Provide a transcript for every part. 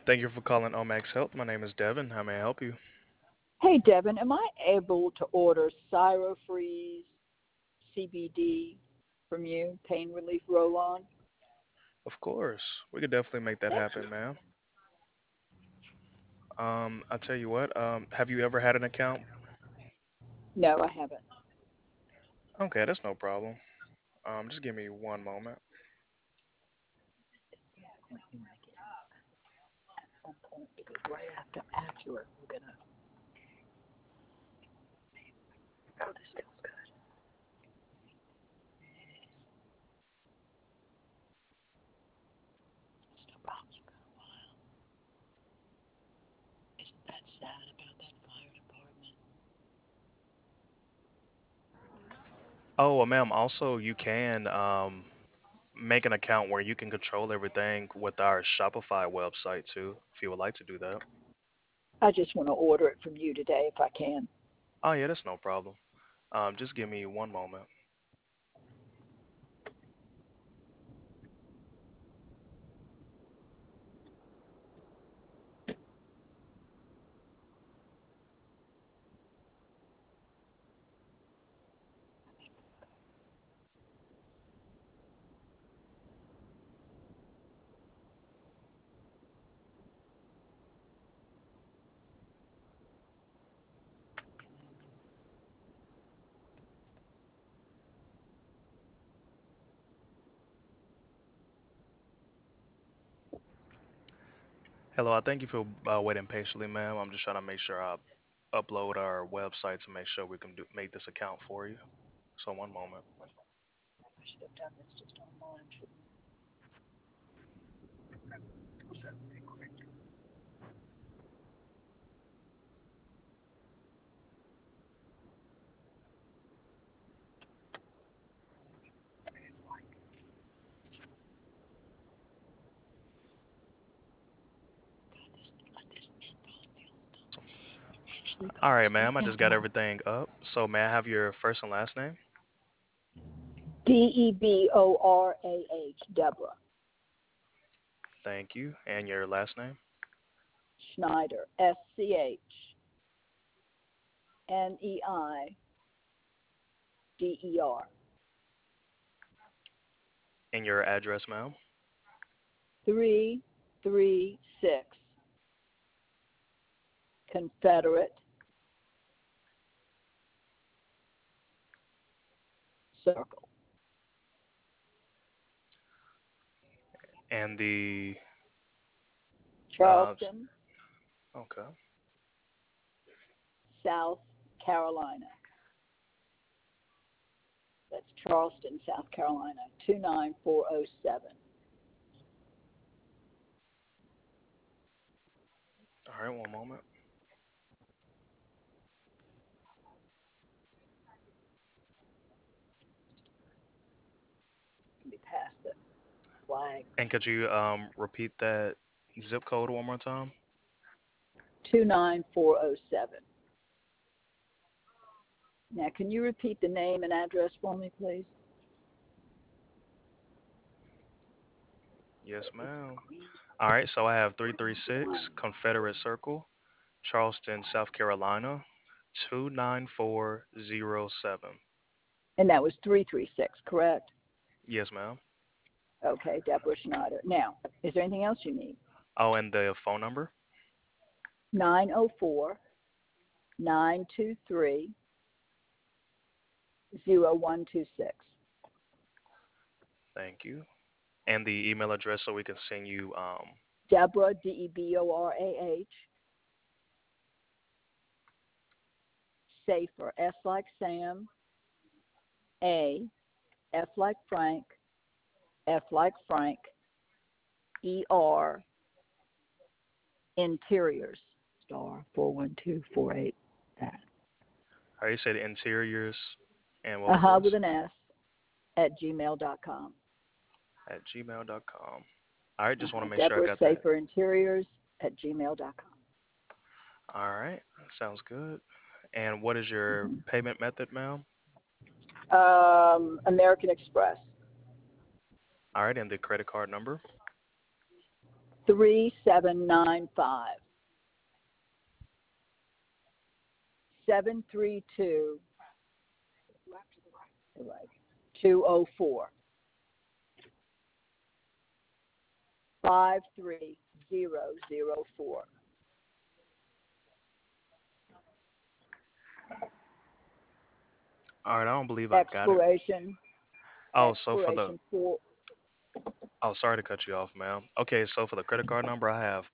Thank you for calling Omax Health. My name is Devin. How may I help you? Hey, Devin, am I able to order Cyrofreeze CBD from you, pain relief roll-on? Of course. We could definitely make that Thank you. happen, ma'am. I'll tell you what, have you ever had an account? No, I haven't. Okay, that's no problem. Just give me one moment. When you make it at some point, because right after Accurate, we're gonna. Oh, this feels good. It's no problem. You got a while. Isn't that sad about that fire department? Oh, well, ma'am, also you can make an account where you can control everything with our Shopify website too, if you would like to do that. I just want to order it from you today if I can. Oh yeah, that's no problem. Just give me one moment. Hello, I thank you for waiting patiently, ma'am. I'm just trying to make sure I upload our website to make sure we can make this account for you. So one moment. I should have done this just online. Actually All right, cost me ma'am. I that just got much. everything up. So may I have your first and last name? Deborah, Thank you. And your last name? Schneider, Schneider. And your address, ma'am? 336 Confederate Circle, And the uh, Charleston, okay. South Carolina. That's Charleston, South Carolina, 29407. All right, one moment. Can be past the flag. And could you repeat that zip code one more time? 29407. Now, can you repeat the name and address for me, please? Yes, ma'am. All right, so I have 336 Confederate Circle, Charleston, South Carolina, 29407. And that was 336, correct? Yes, ma'am. Okay, Deborah Schneider. Now, is there anything else you need? Oh, and the phone number? 904-923-0126. Thank you. And the email address so we can send you Deborah, Deborah, Safer, S like Sam, A, F like Frank, F like Frank, ER, Interiors, star 41248. That. how you said interiors and what was With this? an S, at gmail.com. At gmail.com. All right, just want to make sure I Deborah got that. Safer Interiors at gmail.com. All right, sounds good. And what is your payment method, ma'am? American Express, All right, and the credit card number? 3795 732 204 53004. All right, I don't believe I got it. Expiration, Oh, so for the expiration for, oh, sorry to cut you off, ma'am. Okay, so for the credit card number, I have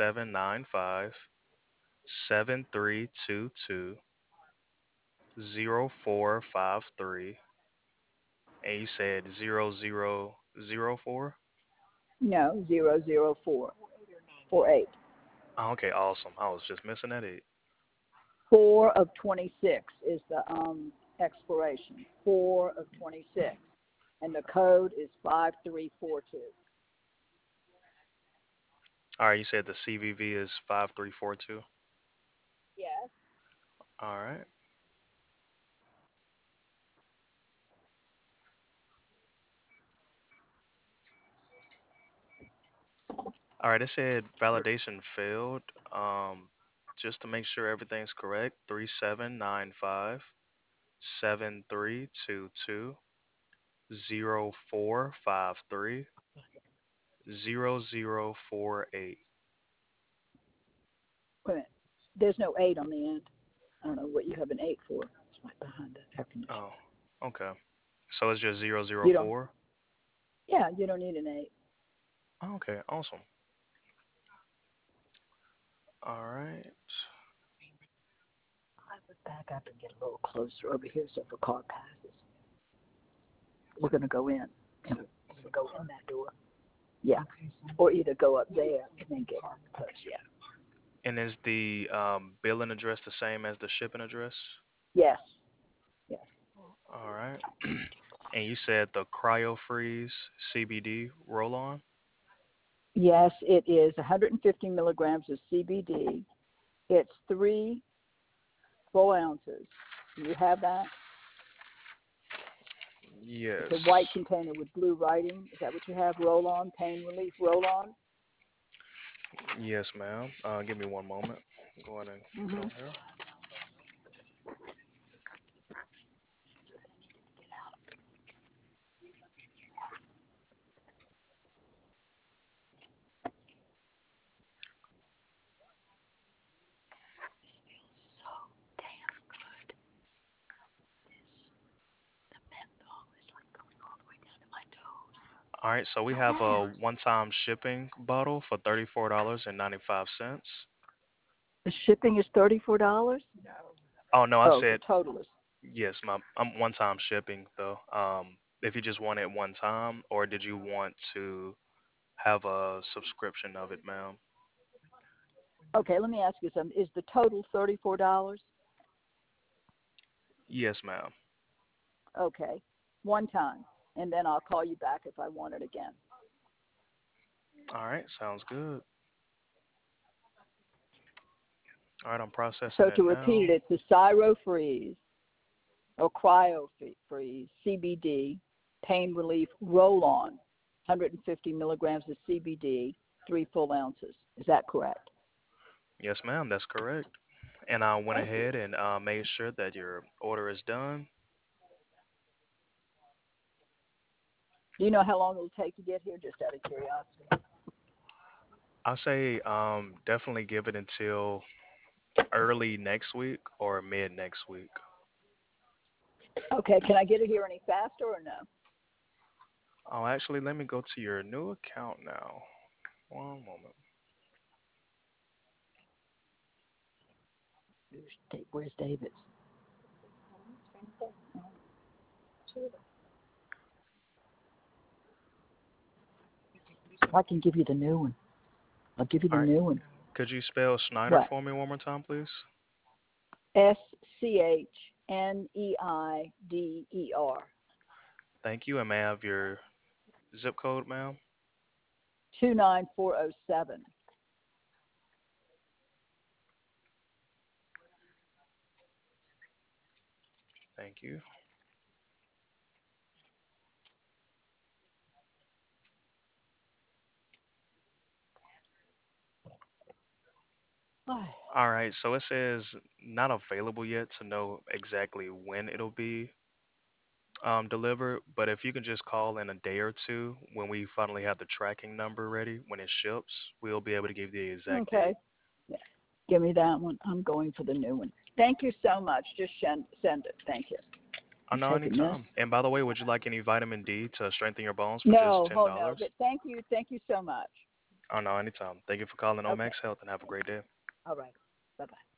3795 7322 0453, and you said 0004. no, 00448. Oh, okay, awesome. I was just missing that eight. 4 of 26 is the expiration. 4 of 26. And the code is 5342. All right, you said the CVV is 5342. Yes. All right. All right, it said validation failed. Just to make sure everything's correct, 3795 7322 0453 0048. Wait a minute. There's no 8 on the end. I don't know what you have an 8 for. It's right behind the air conditioner. Oh, okay. So it's just zero zero You don't, four. yeah, you don't need an 8. Okay, awesome. All right. I would back up and get a little closer over here so if a car passes, we're going to go in. And we're going to go in that door. Yeah. Or either go up there and then get close. Yeah. And is the billing address the same as the shipping address? Yes. Yes. All right. And you said the cryo freeze CBD roll on? Yes, it is 150 milligrams of CBD. It's 3 full ounces. Do you have that? It's a white Yes. container with blue writing. Is that what you have? Roll on, pain relief, roll on? Yes, ma'am. Give me one moment. Go ahead and go Mm-hmm. here. So damn good. The menthol is like going all the way down to my toes. All right, so we So have a fast. one-time shipping bottle for $34.95. The shipping is $34? Oh no, I Oh, the said total is. yes, my I'm one-time shipping though. If you just want it one time, or did you want to have a subscription of it, ma'am? Okay, let me ask you something. Is the total $34? Yes, ma'am. Okay, one time. And then I'll call you back if I want it again. All right, sounds good. All right, I'm processing So it to now. repeat, it's the Cyro Freeze or Cryo Freeze CBD pain relief roll on, 150 milligrams of CBD, 3 full ounces. Is that correct? Yes, ma'am, that's correct. And I went Thank you. ahead and made sure that your order is done. Do you know how long it'll take to get here? Just out of curiosity. I'll say definitely give it until early next week or mid next week. Okay, can I get it here any faster or no? Oh, actually, let me go to your new account now. One moment. Where's David's? I can give you the new one. I'll give you the All right. new one. Could you spell Schneider What? for me one more time, please? SCHNEIDER. Thank you. And may I have your zip code, ma'am? 29407. Thank you. All right, so it says not available yet to know exactly when it'll be delivered, but if you can just call in a day or two when we finally have the tracking number ready, when it ships, we'll be able to give you the exact Okay. date. Yeah. Give me that one. I'm going for the new one. Thank you so much. Just send it. Thank you. Oh, I'm no, taking this. anytime. And by the way, would you like any vitamin D to strengthen your bones for just No, ten oh no. dollars? Thank you. Thank you so much. Oh, no, anytime. Thank you for calling Okay. Omax Health and have a great day. All right. Bye bye.